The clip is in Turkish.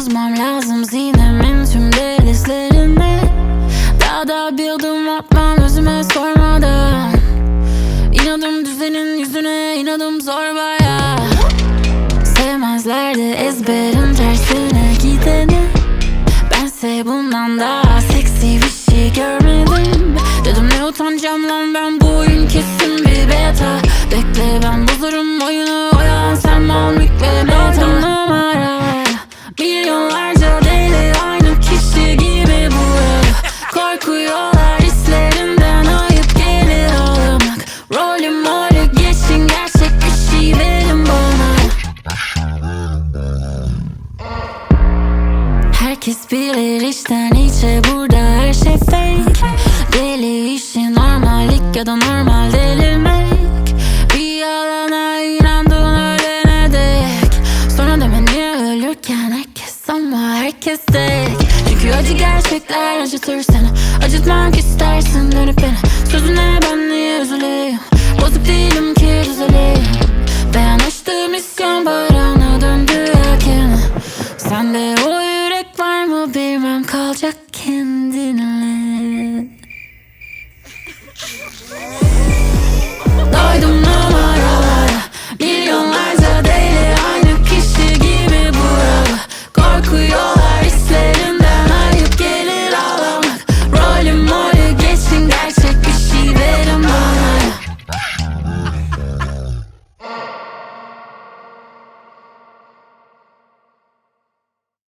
Yazmam lazım zinemin tüm delislerini. Daha da bir adım atmam özüme sormadan. İnadım düzenin yüzüne, inadım zor baya. Sevmezlerdi ezberin tersine gideni. Bense bundan daha seksi bir şey görmedim. Dedim ne utanacağım lan, ben bu oyun kesin bir beta. Bekle ben bozurum oyunu, oyalan sen mal mülk ve meta. Numara milyonlarca deli aynı kişi gibi burada. Korkuyorlar hislerinden, ayıp gelir ağlamak. Rolüm rolü geçin, gerçek bir şey verin bana. Herkes bilir içten içe burada her şey fake. Deli işi normallik ya da normal delirmek. Bir yalana inandın ölene dek. Sonra deme niye ölürken herkes ama herkes tek. Çünkü acı gerçekler acıtır seni. Acıtmak istersin dönüp beni. Sözüne ben niye üzüleyim? Bozuk değilim ki düzeleyim. Ben açtığım isyan bayrağına döndü erken. Sen de